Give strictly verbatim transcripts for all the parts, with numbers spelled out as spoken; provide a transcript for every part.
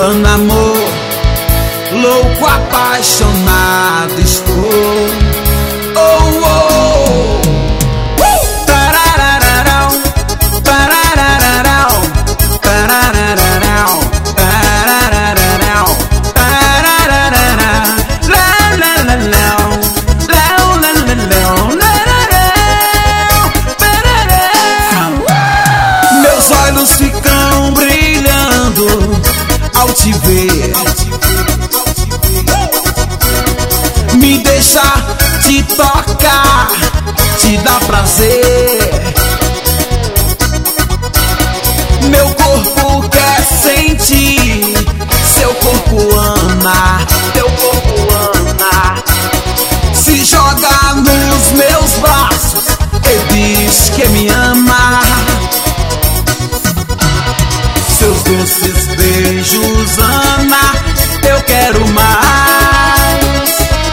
Ana, amor, louco, apaixonado estou. Oh, oh. Uh! Tararararau, tararararau, tararararau, tararararau, tararararau, lá, lá, lá, lá, lá, lá, lá, lá, lá. Meus olhos ficam brilhando ao te ver, me deixa te tocar, te dá prazer. Meu corpo quer sentir, seu corpo ama, teu corpo ama. Se joga nos meus braços e diz que me ama. Seus doces beijos, Ana, eu quero mais.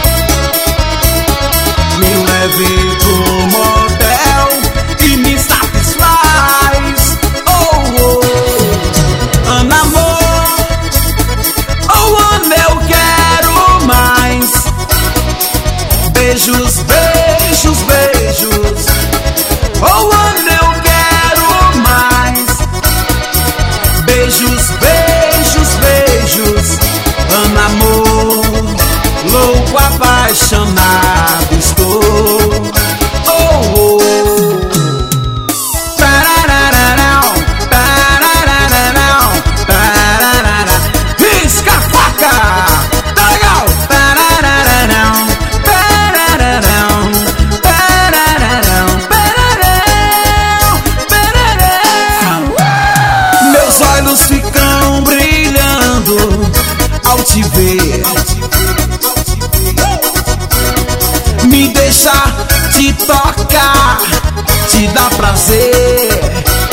Me leve pro motel e me satisfaz. Oh, oh, Ana, amor, oh, Ana, eu quero mais. Beijos, beijos, beijos. Oh, Ana, eu quero mais. Beijos, beijos, beijos. Ana, amor, louco, apaixonado estou. Oh, oh. Tararararau, tararararau, tararararau. Risca a faca, tá legal? Tararararau, tararararau, tararararau, tararararau, tararararau. Meus olhos ficam brilhando ao te ver, me deixa te tocar, te dá prazer.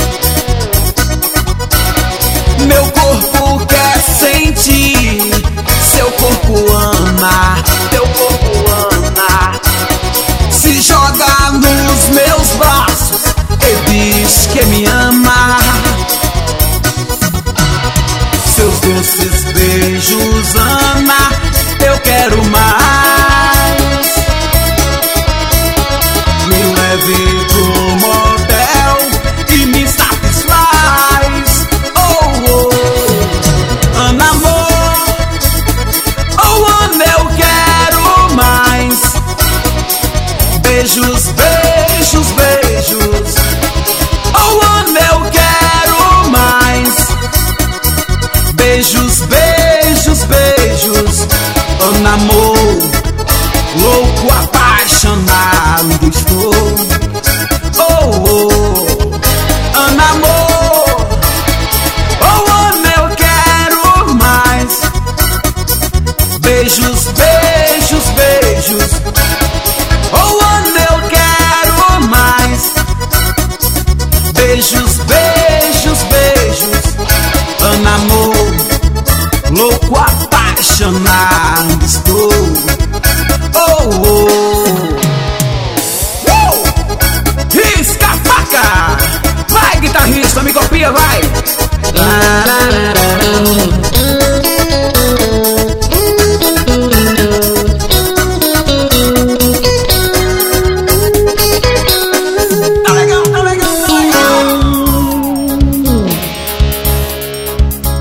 Meu corpo quer sentir, seu corpo ama, teu corpo ama. Se joga nos meus braços e diz que me ama. Seus doces beijos, Ana, eu quero mais. Me leve pro motel e me satisfaz. Oh, oh, Ana, amor, oh, Ana, eu quero mais. Beijos, beijos, beijos. Oh, Ana, eu quero mais. Beijos, beijos, beijos. Ana, amor,